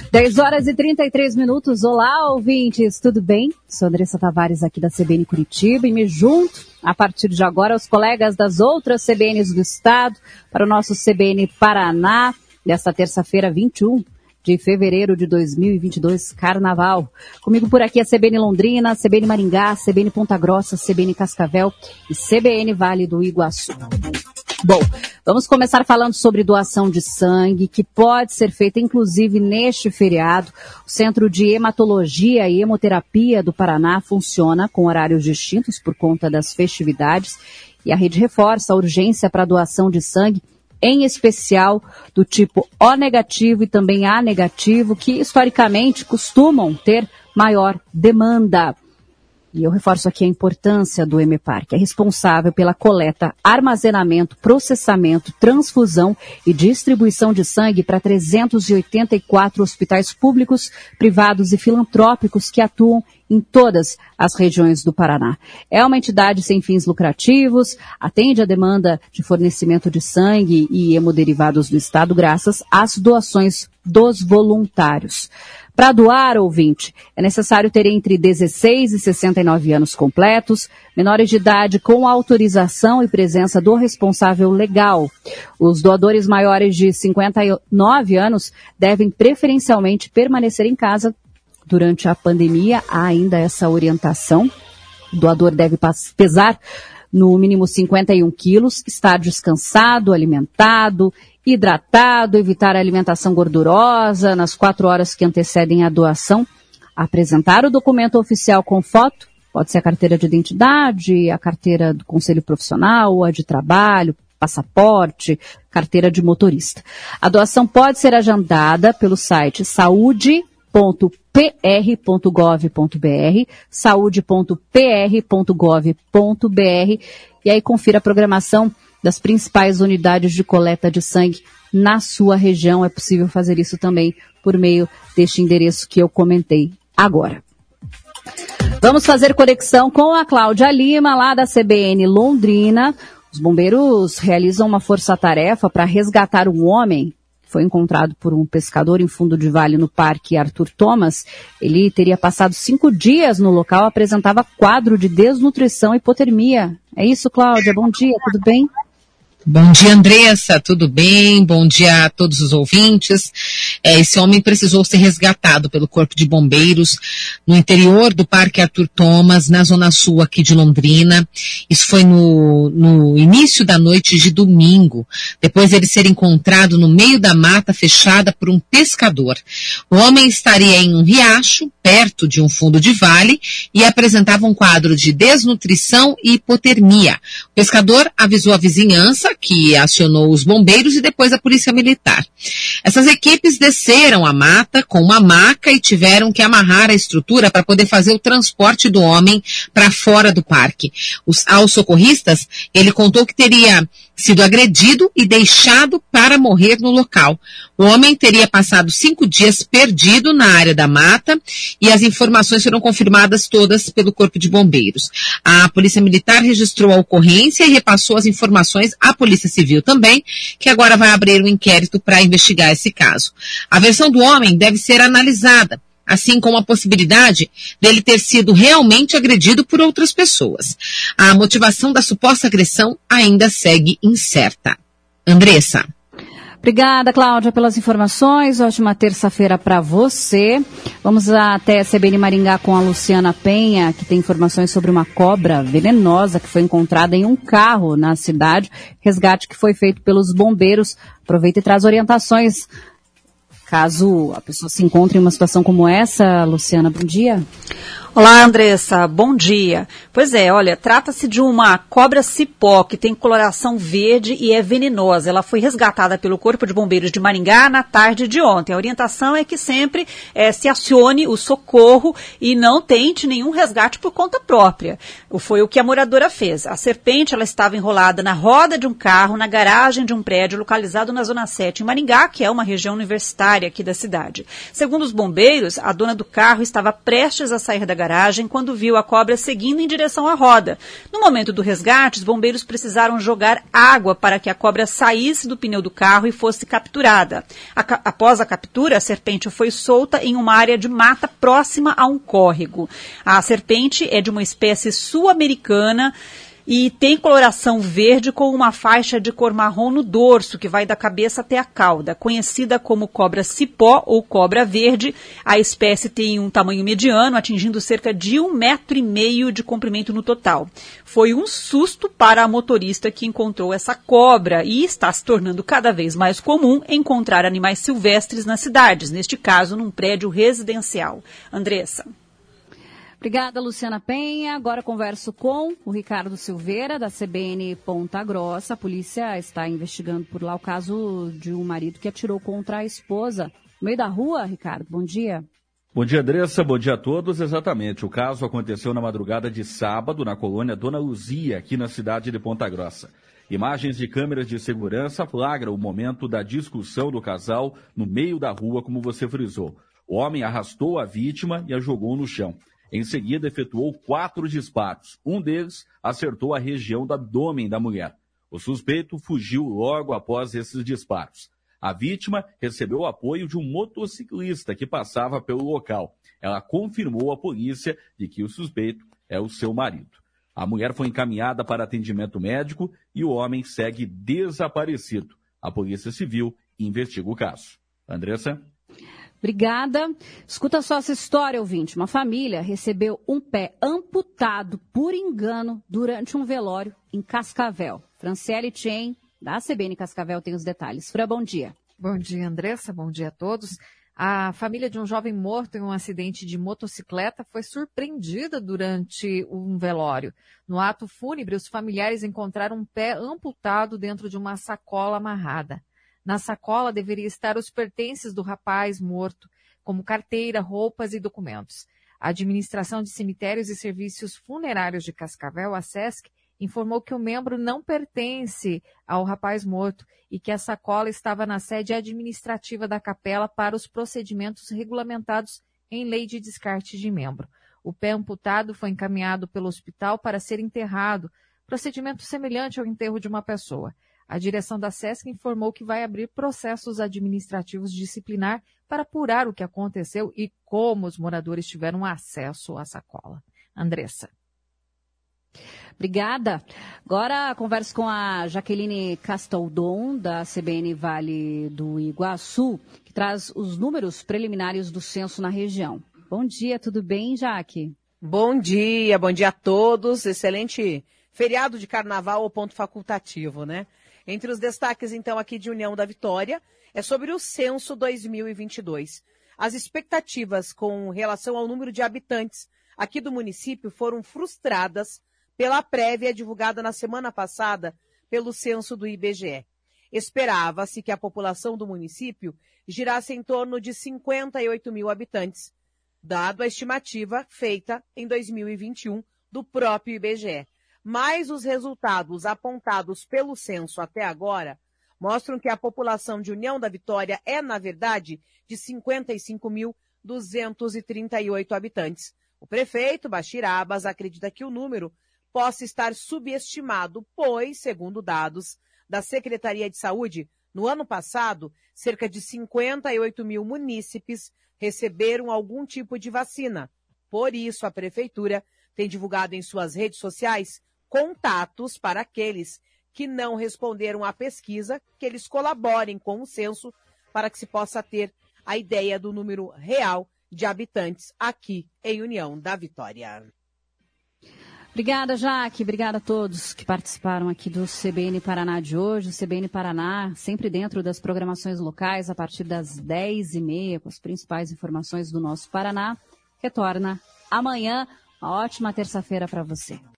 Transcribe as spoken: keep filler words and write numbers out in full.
dez horas e trinta e três minutos. Olá, ouvintes, tudo bem? Sou Andressa Tavares aqui da C B N Curitiba e me junto, a partir de agora, aos colegas das outras C B Ns do Estado para o nosso C B N Paraná, desta terça-feira, vinte e um de fevereiro de dois mil e vinte e dois, Carnaval. Comigo por aqui a C B N Londrina, C B N Maringá, C B N Ponta Grossa, C B N Cascavel e C B N Vale do Iguaçu. Bom, vamos começar falando sobre doação de sangue, que pode ser feita inclusive neste feriado. O Centro de Hematologia e Hemoterapia do Paraná funciona com horários distintos por conta das festividades e a rede reforça a urgência para a doação de sangue, em especial do tipo O negativo e também A negativo, que historicamente costumam ter maior demanda. E eu reforço aqui a importância do Hemepar, que é responsável pela coleta, armazenamento, processamento, transfusão e distribuição de sangue para trezentos e oitenta e quatro hospitais públicos, privados e filantrópicos que atuam em todas as regiões do Paraná. É uma entidade sem fins lucrativos, atende a demanda de fornecimento de sangue e hemoderivados do Estado graças às doações dos voluntários. Para doar, ouvinte, é necessário ter entre dezesseis e sessenta e nove anos completos, menores de idade com autorização e presença do responsável legal. Os doadores maiores de cinquenta e nove anos devem preferencialmente permanecer em casa durante a pandemia. Há ainda essa orientação. O doador deve pesar no mínimo cinquenta e um quilos, estar descansado, alimentado, hidratado, evitar a alimentação gordurosa nas quatro horas que antecedem a doação, apresentar o documento oficial com foto, pode ser a carteira de identidade, a carteira do conselho profissional, a de trabalho, passaporte, carteira de motorista. A doação pode ser agendada pelo site saúde ponto p r ponto gov ponto b r, saúde ponto p r ponto gov ponto b r, e aí confira a programação das principais unidades de coleta de sangue na sua região. É possível fazer isso também por meio deste endereço que eu comentei agora. Vamos fazer conexão com a Cláudia Lima, lá da C B N Londrina. Os bombeiros realizam uma força-tarefa para resgatar um homem que foi encontrado por um pescador em fundo de vale no Parque Arthur Thomas. Ele teria passado cinco dias no local, apresentava quadro de desnutrição e hipotermia. É isso, Cláudia? Bom dia, tudo bem? Bom dia, Andressa, tudo bem? Bom dia a todos os ouvintes. É, esse homem precisou ser resgatado pelo Corpo de Bombeiros no interior do Parque Arthur Thomas, na zona sul aqui de Londrina. Isso foi no, no início da noite de domingo, depois dele ser encontrado no meio da mata fechada por um pescador. O homem estaria em um riacho, perto de um fundo de vale, e apresentava um quadro de desnutrição e hipotermia. O pescador avisou a vizinhança, que acionou os bombeiros e depois a polícia militar. Essas equipes desceram a mata com uma maca e tiveram que amarrar a estrutura para poder fazer o transporte do homem para fora do parque. Os, aos socorristas, ele contou que teria sido agredido e deixado para morrer no local. O homem teria passado cinco dias perdido na área da mata e as informações foram confirmadas todas pelo Corpo de Bombeiros. A Polícia Militar registrou a ocorrência e repassou as informações à Polícia Civil também, que agora vai abrir um inquérito para investigar esse caso. A versão do homem deve ser analisada, assim como a possibilidade dele ter sido realmente agredido por outras pessoas. A motivação da suposta agressão ainda segue incerta. Andressa. Obrigada, Cláudia, pelas informações. Ótima terça-feira para você. Vamos até a C B N Maringá com a Luciana Penha, que tem informações sobre uma cobra venenosa que foi encontrada em um carro na cidade. Resgate que foi feito pelos bombeiros. Aproveita e traz orientações. Caso a pessoa se encontre em uma situação como essa, Luciana, bom dia. Olá, Andressa, bom dia. Pois é, olha, trata-se de uma cobra cipó que tem coloração verde e é venenosa. Ela foi resgatada pelo Corpo de Bombeiros de Maringá na tarde de ontem. A orientação é que sempre é, se acione o socorro e não tente nenhum resgate por conta própria. Foi o que a moradora fez. A serpente ela estava enrolada na roda de um carro, na garagem de um prédio localizado na Zona sete, em Maringá, que é uma região universitária aqui da cidade. Segundo os bombeiros, a dona do carro estava prestes a sair da garagem quando viu a cobra seguindo em direção à roda. No momento do resgate, os bombeiros precisaram jogar água para que a cobra saísse do pneu do carro e fosse capturada. A, após a captura, a serpente foi solta em uma área de mata próxima a um córrego. A serpente é de uma espécie sul-americana e tem coloração verde com uma faixa de cor marrom no dorso, que vai da cabeça até a cauda. Conhecida como cobra cipó ou cobra verde, a espécie tem um tamanho mediano, atingindo cerca de um metro e meio de comprimento no total. Foi um susto para a motorista que encontrou essa cobra e está se tornando cada vez mais comum encontrar animais silvestres nas cidades, neste caso num prédio residencial. Andressa. Obrigada, Luciana Penha. Agora converso com o Ricardo Silveira, da C B N Ponta Grossa. A polícia está investigando por lá o caso de um marido que atirou contra a esposa. No meio da rua, Ricardo, bom dia. Bom dia, Andressa. Bom dia a todos. Exatamente. O caso aconteceu na madrugada de sábado, na colônia Dona Luzia, aqui na cidade de Ponta Grossa. Imagens de câmeras de segurança flagram o momento da discussão do casal no meio da rua, como você frisou. O homem arrastou a vítima e a jogou no chão. Em seguida, efetuou quatro disparos. Um deles acertou a região do abdômen da mulher. O suspeito fugiu logo após esses disparos. A vítima recebeu o apoio de um motociclista que passava pelo local. Ela confirmou à polícia de que o suspeito é o seu marido. A mulher foi encaminhada para atendimento médico e o homem segue desaparecido. A Polícia Civil investiga o caso. Andressa? Obrigada. Escuta só essa história, ouvinte. Uma família recebeu um pé amputado por engano durante um velório em Cascavel. Franciele Chen, da C B N Cascavel, tem os detalhes. Fran, bom dia. Bom dia, Andressa. Bom dia a todos. A família de um jovem morto em um acidente de motocicleta foi surpreendida durante um velório. No ato fúnebre, os familiares encontraram um pé amputado dentro de uma sacola amarrada. Na sacola deveria estar os pertences do rapaz morto, como carteira, roupas e documentos. A Administração de Cemitérios e Serviços Funerários de Cascavel, a SESC, informou que o membro não pertence ao rapaz morto e que a sacola estava na sede administrativa da capela para os procedimentos regulamentados em lei de descarte de membro. O pé amputado foi encaminhado pelo hospital para ser enterrado, procedimento semelhante ao enterro de uma pessoa. A direção da SESC informou que vai abrir processos administrativos disciplinar para apurar o que aconteceu e como os moradores tiveram acesso à sacola. Andressa. Obrigada. Agora converso com a Jaqueline Castaldon, da C B N Vale do Iguaçu, que traz os números preliminares do censo na região. Bom dia, tudo bem, Jaque? Bom dia, bom dia a todos. Excelente feriado de carnaval ou ponto facultativo, né? Entre os destaques, então, aqui de União da Vitória, é sobre o censo dois mil e vinte e dois. As expectativas com relação ao número de habitantes aqui do município foram frustradas pela prévia divulgada na semana passada pelo censo do I B G E. Esperava-se que a população do município girasse em torno de cinquenta e oito mil habitantes, dado a estimativa feita em dois mil e vinte e um do próprio I B G E. Mas os resultados apontados pelo censo até agora mostram que a população de União da Vitória é, na verdade, de cinquenta e cinco mil duzentos e trinta e oito habitantes. O prefeito Bashir Abbas acredita que o número possa estar subestimado, pois, segundo dados da Secretaria de Saúde, no ano passado, cerca de cinquenta e oito mil munícipes receberam algum tipo de vacina. Por isso, a prefeitura tem divulgado em suas redes sociais contatos para aqueles que não responderam à pesquisa, que eles colaborem com o censo para que se possa ter a ideia do número real de habitantes aqui em União da Vitória. Obrigada, Jaque. Obrigada a todos que participaram aqui do C B N Paraná de hoje. O C B N Paraná, sempre dentro das programações locais, a partir das dez e meia, com as principais informações do nosso Paraná, retorna amanhã. Uma ótima terça-feira para você.